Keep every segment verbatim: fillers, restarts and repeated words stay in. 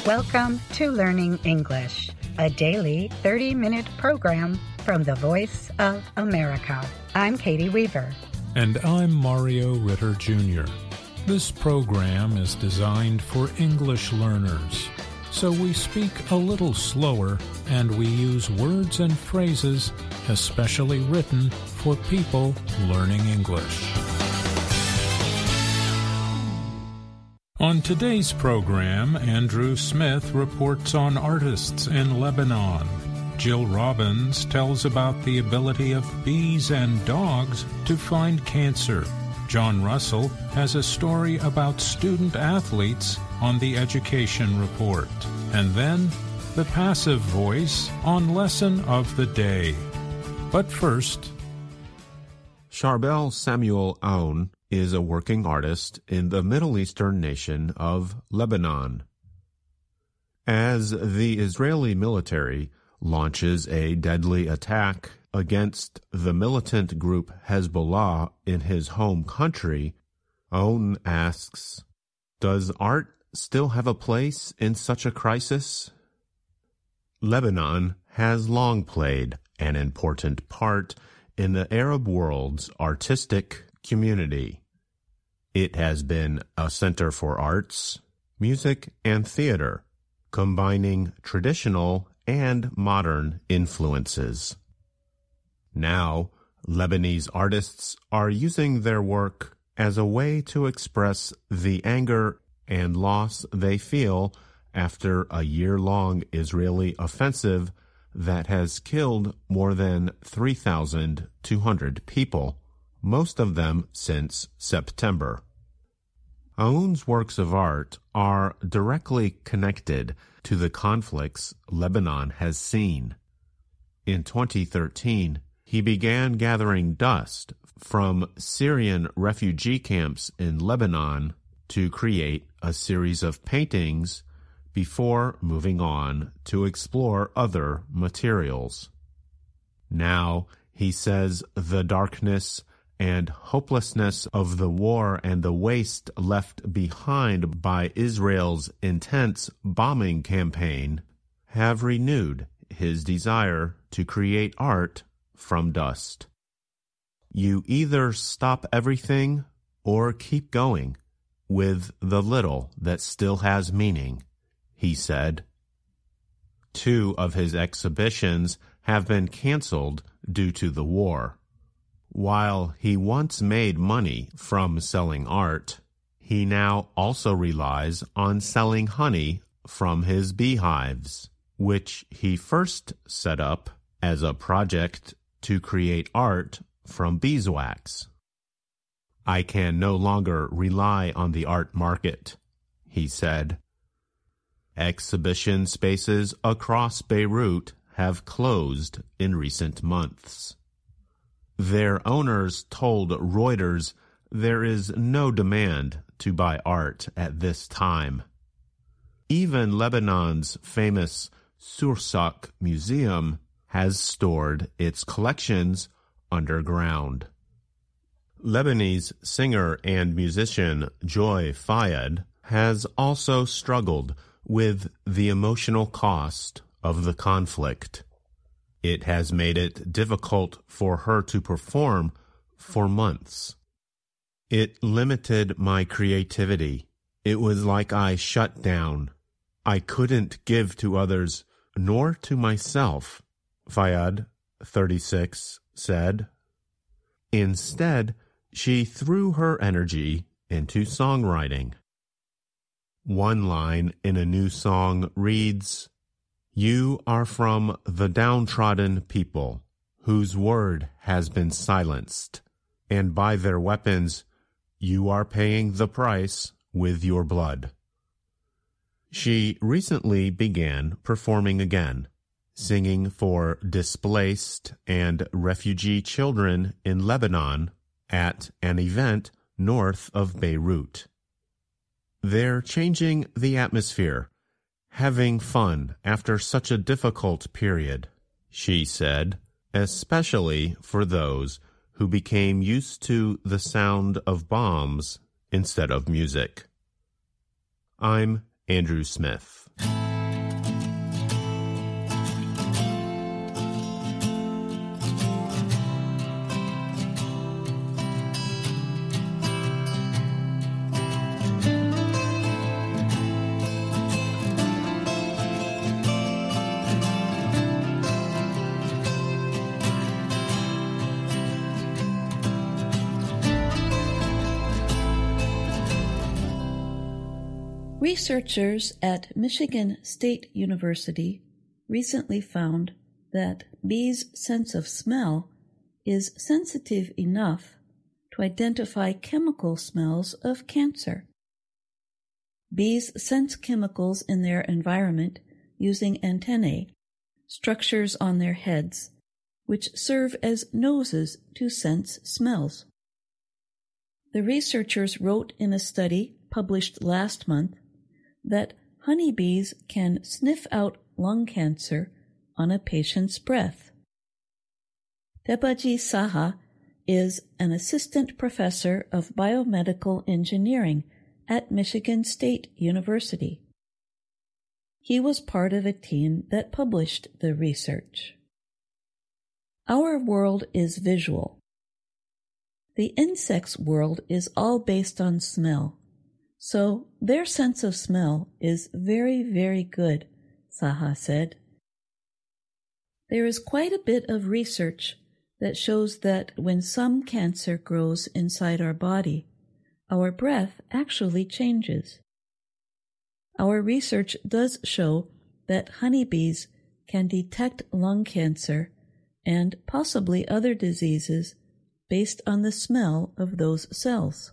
Welcome to Learning English, a daily thirty-minute program from the Voice of America. I'm Katie Weaver. And I'm Mario Ritter Junior This program is designed for English learners, so we speak a little slower and we use words and phrases especially written for people learning English. On today's program, Andrew Smith reports on artists in Lebanon. Jill Robbins tells about the ability of bees and dogs to find cancer. John Russell has a story about student athletes on the Education Report. And then, the passive voice on Lesson of the Day. But first, Charbel Samuel Aoun is a working artist in the Middle Eastern nation of Lebanon. As the Israeli military launches a deadly attack against the militant group Hezbollah in his home country, Aoun asks, "Does art still have a place in such a crisis?" Lebanon has long played an important part in the Arab world's artistic community. It has been a center for arts, music, and theater, combining traditional and modern influences. Now, Lebanese artists are using their work as a way to express the anger and loss they feel after a year-long Israeli offensive that has killed more than three thousand two hundred people, most of them since September. Aoun's works of art are directly connected to the conflicts Lebanon has seen. In twenty thirteen, he began gathering dust from Syrian refugee camps in Lebanon to create a series of paintings before moving on to explore other materials. Now, he says the darkness and hopelessness of the war and the waste left behind by Israel's intense bombing campaign have renewed his desire to create art from dust. You either stop everything or keep going with the little that still has meaning, he said. Two of his exhibitions have been canceled due to the war. While he once made money from selling art, he now also relies on selling honey from his beehives, which he first set up as a project to create art from beeswax. "I can no longer rely on the art market," he said. Exhibition spaces across Beirut have closed in recent months. Their owners told Reuters there is no demand to buy art at this time. Even Lebanon's famous Sursak Museum has stored its collections underground. Lebanese singer and musician Joy Fayed has also struggled with the emotional cost of the conflict. It has made it difficult for her to perform for months. "It limited my creativity. It was like I shut down. I couldn't give to others, nor to myself," Fayed, thirty-six, said. Instead, she threw her energy into songwriting. One line in a new song reads, "You are from the downtrodden people, whose word has been silenced, and by their weapons you are paying the price with your blood." She recently began performing again, singing for displaced and refugee children in Lebanon at an event north of Beirut. "They're changing the atmosphere, having fun after such a difficult period," she said, especially for those who became used to the sound of bombs instead of music. "I'm Andrew Smith. Researchers at Michigan State University recently found that bees' sense of smell is sensitive enough to identify chemical smells of cancer. Bees sense chemicals in their environment using antennae, structures on their heads, which serve as noses to sense smells. The researchers wrote in a study published last month that honeybees can sniff out lung cancer on a patient's breath. Debaji Saha is an assistant professor of biomedical engineering at Michigan State University. He was part of a team that published the research. Our world is visual. The insects' world is all based on smell. So their sense of smell is very, very good, Saha said. There is quite a bit of research that shows that when some cancer grows inside our body, our breath actually changes. Our research does show that honeybees can detect lung cancer and possibly other diseases based on the smell of those cells.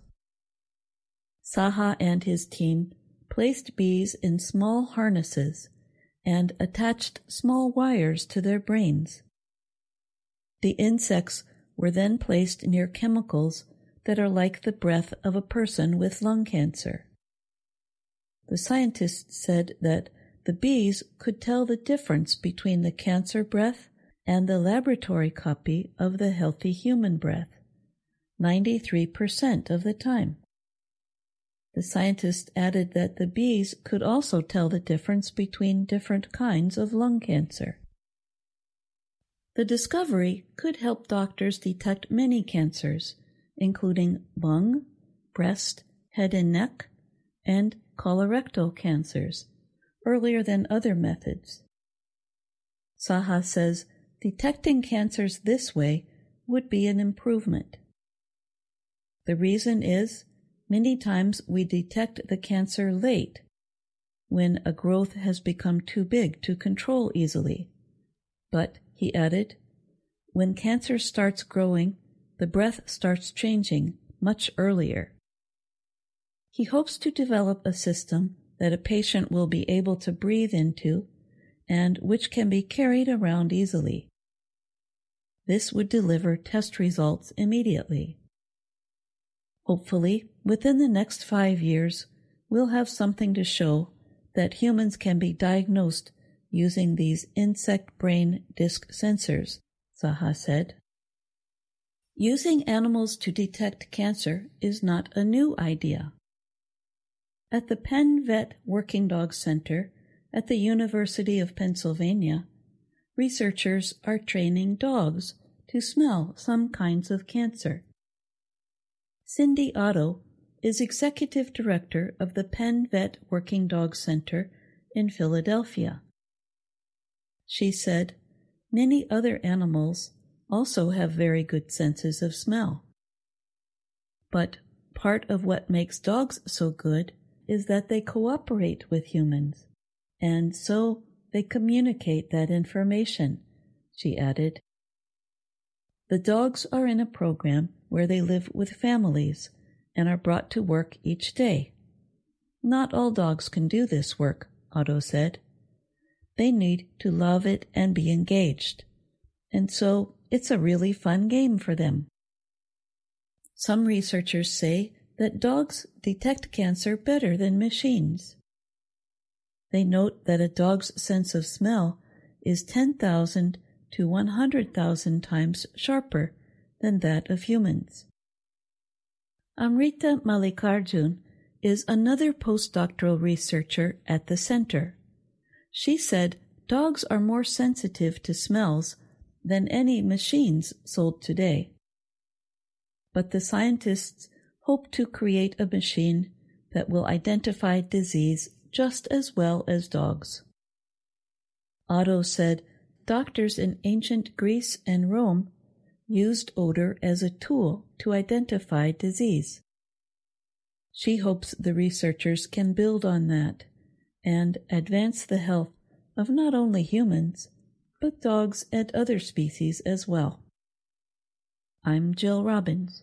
Saha and his team placed bees in small harnesses and attached small wires to their brains. The insects were then placed near chemicals that are like the breath of a person with lung cancer. The scientists said that the bees could tell the difference between the cancer breath and the laboratory copy of the healthy human breath, ninety-three percent of the time. The scientists added that the bees could also tell the difference between different kinds of lung cancer. The discovery could help doctors detect many cancers, including lung, breast, head and neck, and colorectal cancers, earlier than other methods. Saha says detecting cancers this way would be an improvement. The reason is, many times we detect the cancer late, when a growth has become too big to control easily. But, he added, when cancer starts growing, the breath starts changing much earlier. He hopes to develop a system that a patient will be able to breathe into and which can be carried around easily. This would deliver test results immediately. Hopefully, within the next five years, we'll have something to show that humans can be diagnosed using these insect brain disk sensors, Saha said. Using animals to detect cancer is not a new idea. At the Penn Vet Working Dog Center at the University of Pennsylvania, researchers are training dogs to smell some kinds of cancer. Cindy Otto is executive director of the Penn Vet Working Dog Center in Philadelphia. She said, many other animals also have very good senses of smell. But part of what makes dogs so good is that they cooperate with humans, and so they communicate that information, she added. The dogs are in a program where they live with families and are brought to work each day. Not all dogs can do this work, Otto said. They need to love it and be engaged, and so it's a really fun game for them. Some researchers say that dogs detect cancer better than machines. They note that a dog's sense of smell is ten thousand to one hundred thousand times sharper than that of humans. Amrita Mallikarjun is another postdoctoral researcher at the center. She said dogs are more sensitive to smells than any machines sold today. But the scientists hope to create a machine that will identify disease just as well as dogs. Otto said doctors in ancient Greece and Rome used odor as a tool to identify disease. She hopes the researchers can build on that and advance the health of not only humans, but dogs and other species as well. I'm Jill Robbins.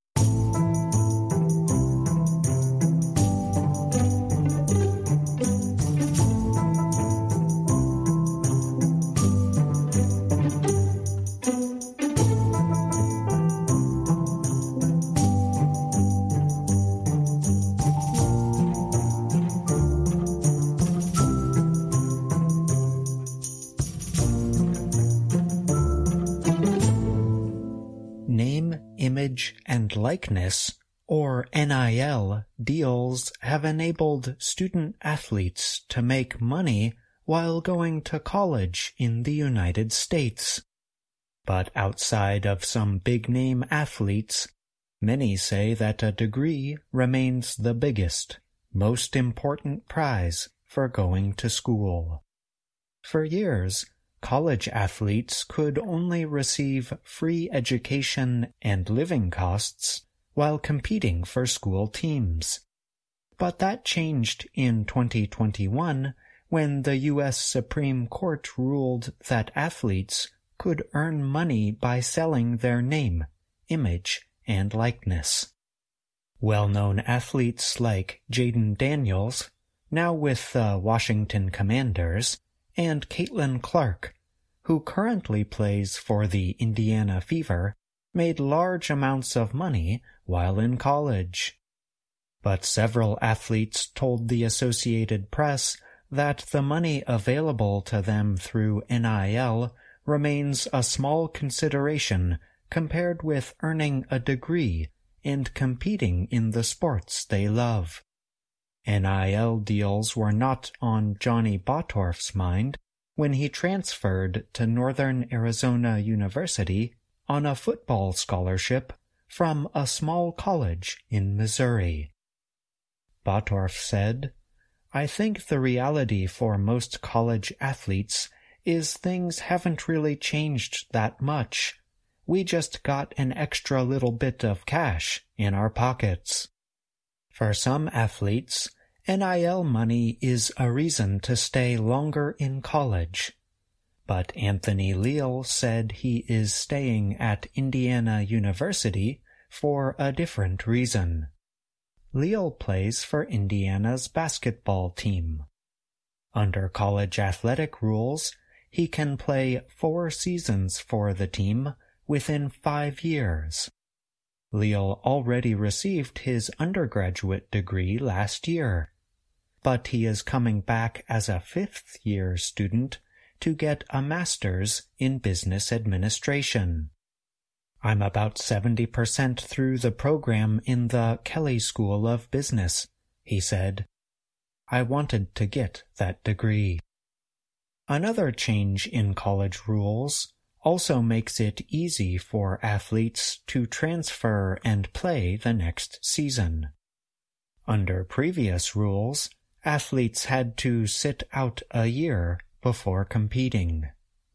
Name, image, and likeness, or N I L, deals have enabled student athletes to make money while going to college in the United States. But outside of some big-name athletes, many say that a degree remains the biggest, most important prize for going to school. For years, college athletes could only receive free education and living costs while competing for school teams. But that changed in twenty twenty-one when the U S Supreme Court ruled that athletes could earn money by selling their name, image, and likeness. Well-known athletes like Jaden Daniels, now with the Washington Commanders, and Caitlin Clark, who currently plays for the Indiana Fever, made large amounts of money while in college. But several athletes told the Associated Press that the money available to them through N I L remains a small consideration compared with earning a degree and competing in the sports they love. N I L deals were not on Johnny Bottorff's mind when he transferred to Northern Arizona University on a football scholarship from a small college in Missouri. Bottorff said, "I think the reality for most college athletes is things haven't really changed that much. We just got an extra little bit of cash in our pockets." For some athletes, N I L money is a reason to stay longer in college. But Anthony Leal said he is staying at Indiana University for a different reason. Leal plays for Indiana's basketball team. Under college athletic rules, he can play four seasons for the team within five years. Leal already received his undergraduate degree last year, but he is coming back as a fifth-year student to get a master's in business administration. "I'm about seventy percent through the program in the Kelley School of Business," he said. "I wanted to get that degree." Another change in college rules also makes it easy for athletes to transfer and play the next season. Under previous rules, athletes had to sit out a year before competing.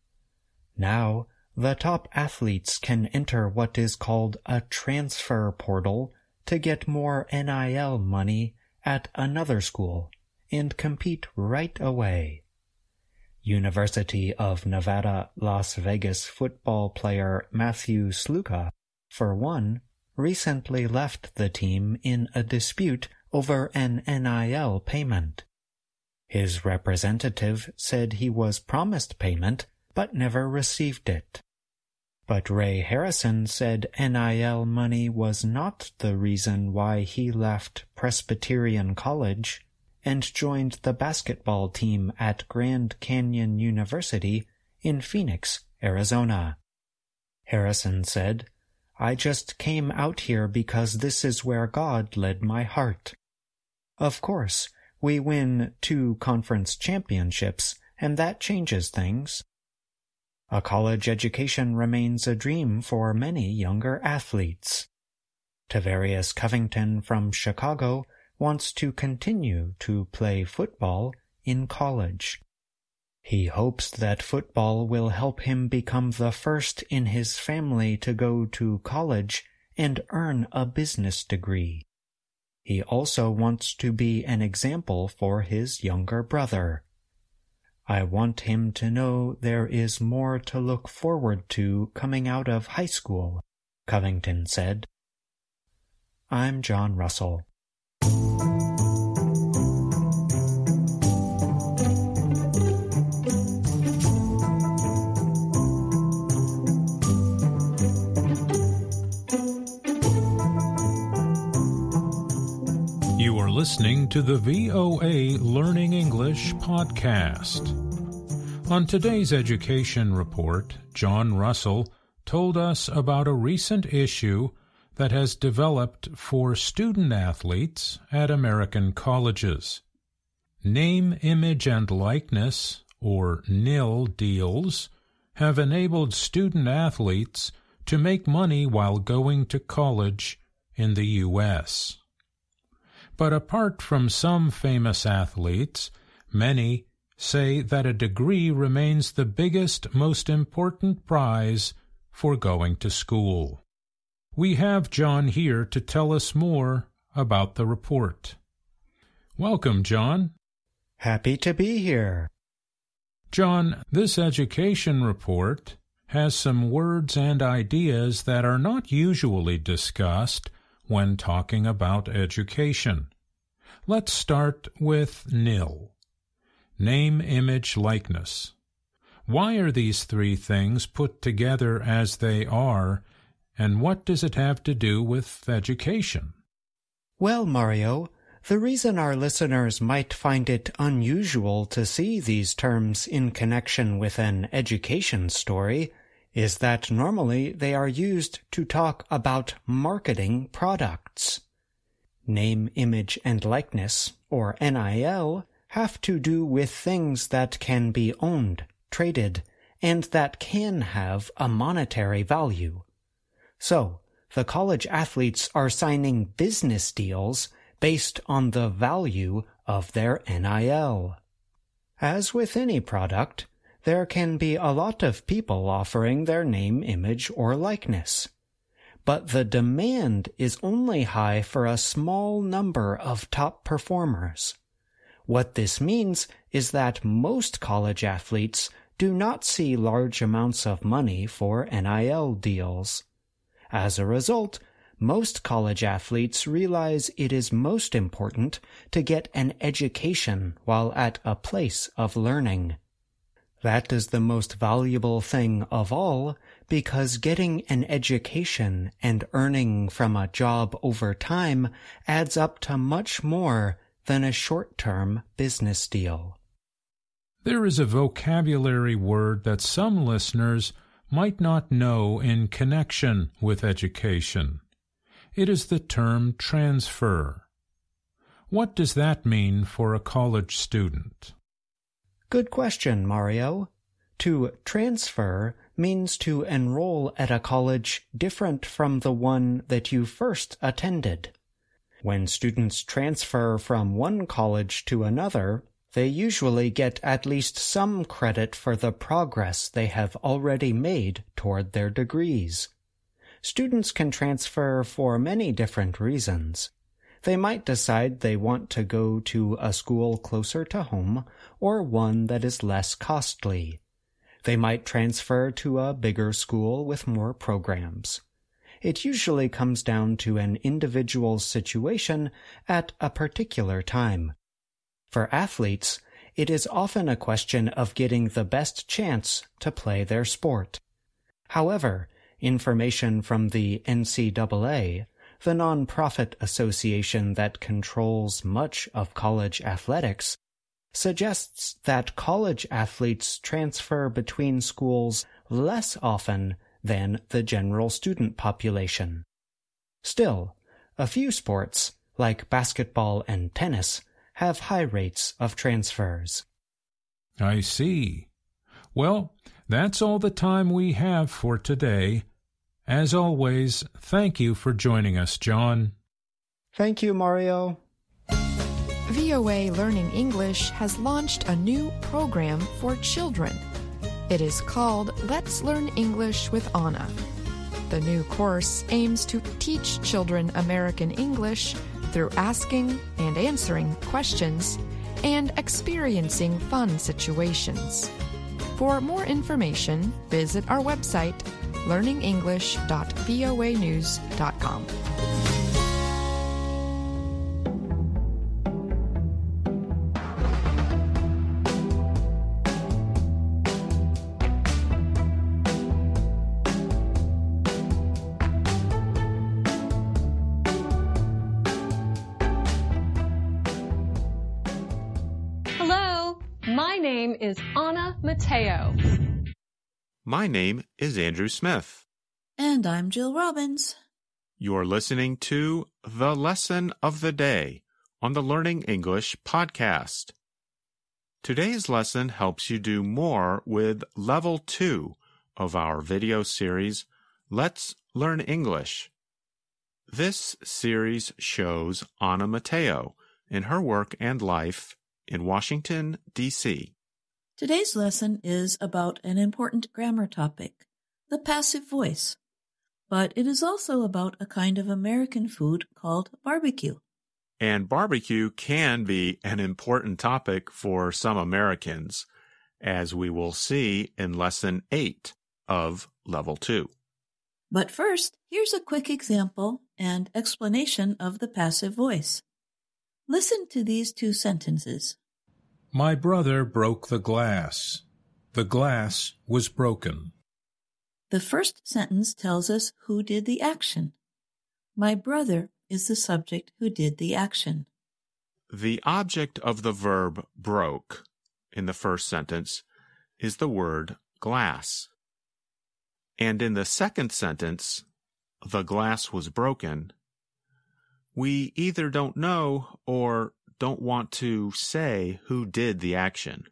Now, the top athletes can enter what is called a transfer portal to get more N I L money at another school and compete right away. University of Nevada, Las Vegas football player Matthew Sluka, for one, recently left the team in a dispute over an N I L payment. His representative said he was promised payment but never received it. But Ray Harrison said N I L money was not the reason why he left Presbyterian College and joined the basketball team at Grand Canyon University in Phoenix, Arizona. Harrison said, "I just came out here because this is where God led my heart. Of course, we win two conference championships, and that changes things. A college education remains a dream for many younger athletes. Tavarius Covington from Chicago wants to continue to play football in college. He hopes that football will help him become the first in his family to go to college and earn a business degree. He also wants to be an example for his younger brother. I want him to know there is more to look forward to coming out of high school, Covington said. I'm John Russell. You are listening to the V O A Learning English podcast. On today's education report, John Russell told us about a recent issue that has developed for student athletes at American colleges. Name, image, and likeness, or N I L deals, have enabled student athletes to make money while going to college in the U S But apart from some famous athletes, many say that a degree remains the biggest, most important prize for going to school. We have John here to tell us more about the report. Welcome, John. Happy to be here. John, this education report has some words and ideas that are not usually discussed when talking about education. Let's start with N I L. Name, image, likeness. Why are these three things put together as they are, and what does it have to do with education? Well, Mario, the reason our listeners might find it unusual to see these terms in connection with an education story is that normally they are used to talk about marketing products. Name, image, and likeness, or N I L, have to do with things that can be owned, traded, and that can have a monetary value. So, the college athletes are signing business deals based on the value of their N I L. As with any product, there can be a lot of people offering their name, image, or likeness. But the demand is only high for a small number of top performers. What this means is that most college athletes do not see large amounts of money for N I L deals. As a result, most college athletes realize it is most important to get an education while at a place of learning. That is the most valuable thing of all, because getting an education and earning from a job over time adds up to much more than a short-term business deal. There is a vocabulary word that some listeners might not know in connection with education. It is the term transfer. What does that mean for a college student? Good question, Mario. To transfer means to enroll at a college different from the one that you first attended. When students transfer from one college to another, they usually get at least some credit for the progress they have already made toward their degrees. Students can transfer for many different reasons. They might decide they want to go to a school closer to home or one that is less costly. They might transfer to a bigger school with more programs. It usually comes down to an individual's situation at a particular time. For athletes, it is often a question of getting the best chance to play their sport. However, information from the N C double A, the nonprofit association that controls much of college athletics, suggests that college athletes transfer between schools less often than the general student population. Still, a few sports, like basketball and tennis, have high rates of transfers. I see. Well, that's all the time we have for today. As always, thank you for joining us, John. Thank you, Mario. V O A Learning English has launched a new program for children. It is called Let's Learn English with Anna. The new course aims to teach children American English through asking and answering questions and experiencing fun situations. For more information, visit our website, learning english dot voa news dot com. Hello, my name is Anna Mateo. My name is Andrew Smith. And I'm Jill Robbins. You're listening to The Lesson of the Day on the Learning English podcast. Today's lesson helps you do more with Level two of our video series, Let's Learn English. This series shows Anna Mateo in her work and life in Washington, D C Today's lesson is about an important grammar topic, the passive voice. But it is also about a kind of American food called barbecue. And barbecue can be an important topic for some Americans, as we will see in Lesson eight of Level two. But first, here's a quick example and explanation of the passive voice. Listen to these two sentences. My brother broke the glass. The glass was broken. The first sentence tells us who did the action. My brother is the subject who did the action. The object of the verb broke in the first sentence is the word glass. And in the second sentence, the glass was broken, we either don't know or don't want to say who did the action.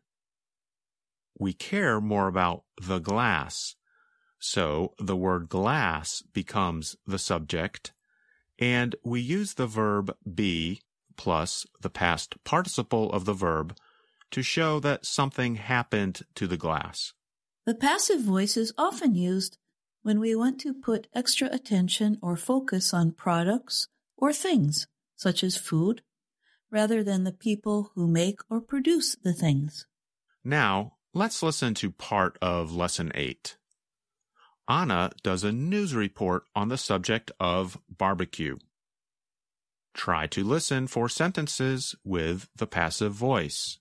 We care more about the glass, so the word glass becomes the subject, and we use the verb be plus the past participle of the verb to show that something happened to the glass. The passive voice is often used when we want to put extra attention or focus on products or things, such as food, rather than the people who make or produce the things. Now, let's listen to part of Lesson eight. Anna does a news report on the subject of barbecue. Try to listen for sentences with the passive voice.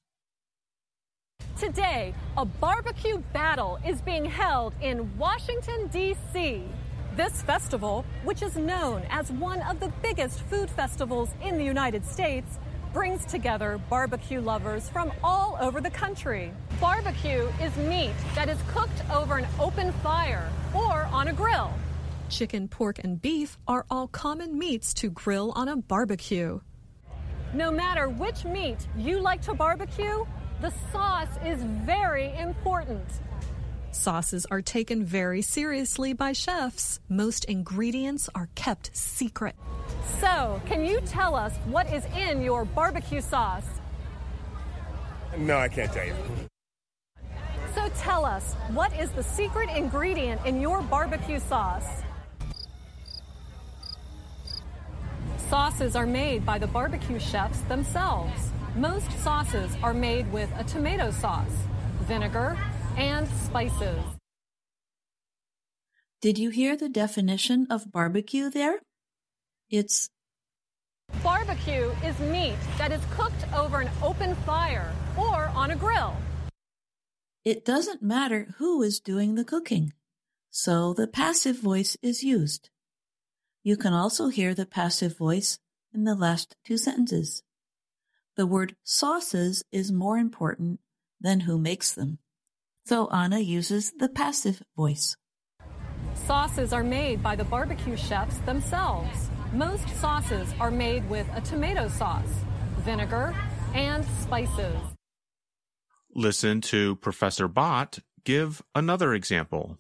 Today, a barbecue battle is being held in Washington, D C This festival, which is known as one of the biggest food festivals in the United States, brings together barbecue lovers from all over the country. Barbecue is meat that is cooked over an open fire or on a grill. Chicken, pork, and beef are all common meats to grill on a barbecue. No matter which meat you like to barbecue, the sauce is very important. Sauces are taken very seriously by chefs. Most ingredients are kept secret. So, can you tell us what is in your barbecue sauce? No, I can't tell you. So tell us, what is the secret ingredient in your barbecue sauce? Sauces are made by the barbecue chefs themselves. Most sauces are made with a tomato sauce, vinegar, and spices. Did you hear the definition of barbecue there? It's barbecue is meat that is cooked over an open fire or on a grill. It doesn't matter who is doing the cooking, so the passive voice is used. You can also hear the passive voice in the last two sentences. The word sauces is more important than who makes them, so Anna uses the passive voice. Sauces are made by the barbecue chefs themselves. Most sauces are made with a tomato sauce, vinegar, and spices. Listen to Professor Bott give another example.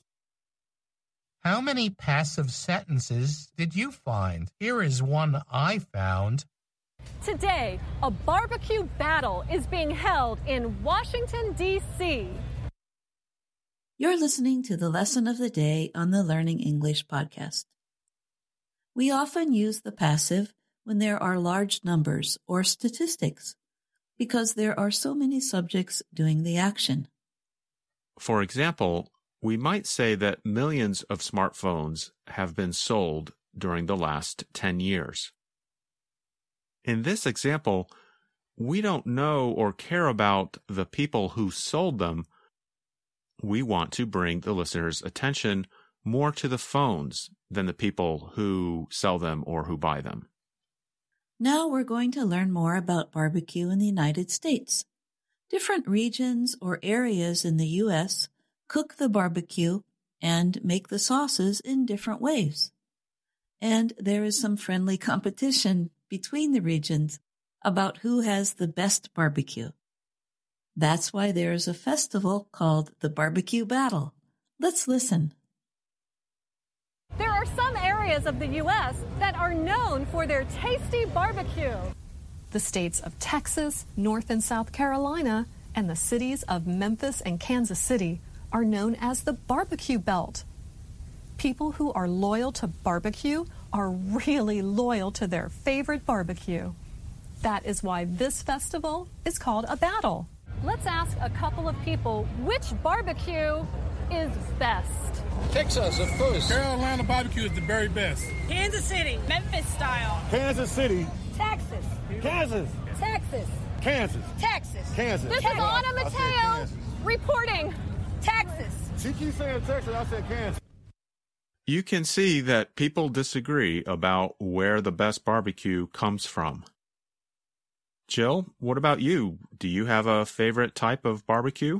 How many passive sentences did you find? Here is one I found. Today, a barbecue battle is being held in Washington, D C You're listening to the Lesson of the Day on the Learning English podcast. We often use the passive when there are large numbers or statistics, because there are so many subjects doing the action. For example, we might say that millions of smartphones have been sold during the last ten years. In this example, we don't know or care about the people who sold them. We want to bring the listener's attention more to the phones than the people who sell them or who buy them. Now we're going to learn more about barbecue in the United States. Different regions or areas in the U S cook the barbecue and make the sauces in different ways. And there is some friendly competition between the regions about who has the best barbecue. That's why there is a festival called the Barbecue Battle. Let's listen. There are some areas of the U S that are known for their tasty barbecue. The states of Texas, North and South Carolina, and the cities of Memphis and Kansas City are known as the Barbecue Belt. People who are loyal to barbecue are really loyal to their favorite barbecue. That is why this festival is called a battle. Let's ask a couple of people which barbecue is best. Texas, of course. Carolina barbecue is the very best. Kansas City, Memphis style. Kansas City. Texas. Kansas. Texas. Kansas. Texas. Kansas. This is Anna Mateo reporting. Texas. She keeps saying Texas, I said Kansas. You can see that people disagree about where the best barbecue comes from. Jill, what about you? Do you have a favorite type of barbecue?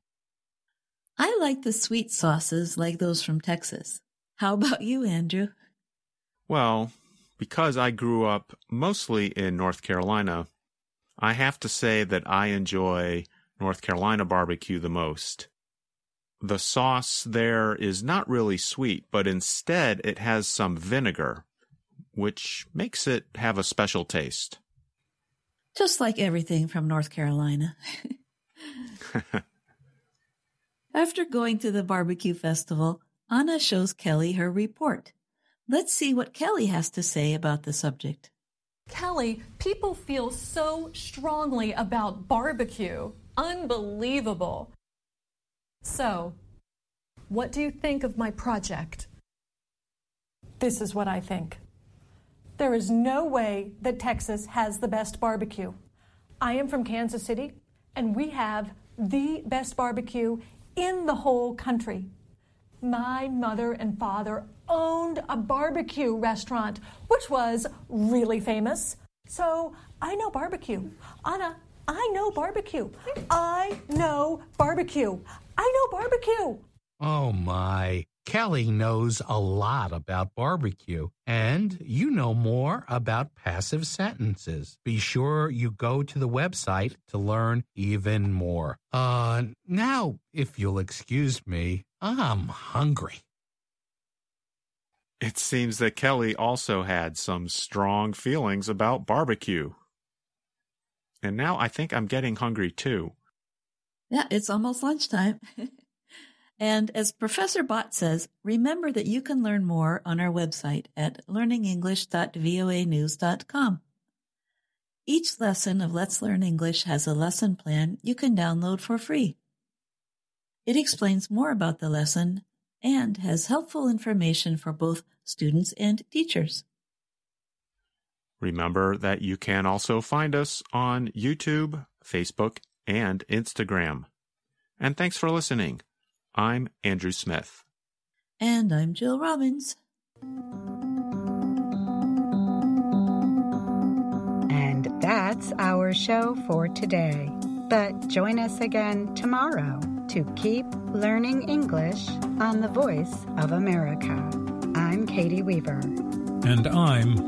I like the sweet sauces like those from Texas. How about you, Andrew? Well, because I grew up mostly in North Carolina, I have to say that I enjoy North Carolina barbecue the most. The sauce there is not really sweet, but instead it has some vinegar, which makes it have a special taste. Just like everything from North Carolina. After going to the barbecue festival, Anna shows Kelly her report. Let's see what Kelly has to say about the subject. Kelly, people feel so strongly about barbecue. Unbelievable. So, what do you think of my project? This is what I think. There is no way that Texas has the best barbecue. I am from Kansas City, and we have the best barbecue in the whole country. My mother and father owned a barbecue restaurant, which was really famous. So I know barbecue. Anna, I know barbecue. I know barbecue. I know barbecue. Oh, my. Kelly knows a lot about barbecue, and you know more about passive sentences. Be sure you go to the website to learn even more. Uh, now, if you'll excuse me, I'm hungry. It seems that Kelly also had some strong feelings about barbecue. And now I think I'm getting hungry too. Yeah, it's almost lunchtime. And as Professor Bott says, remember that you can learn more on our website at learning english dot voa news dot com. Each lesson of Let's Learn English has a lesson plan you can download for free. It explains more about the lesson and has helpful information for both students and teachers. Remember that you can also find us on YouTube, Facebook, and Instagram. And thanks for listening. I'm Andrew Smith. And I'm Jill Robbins. And that's our show for today. But join us again tomorrow to keep learning English on the Voice of America. I'm Katie Weaver. And I'm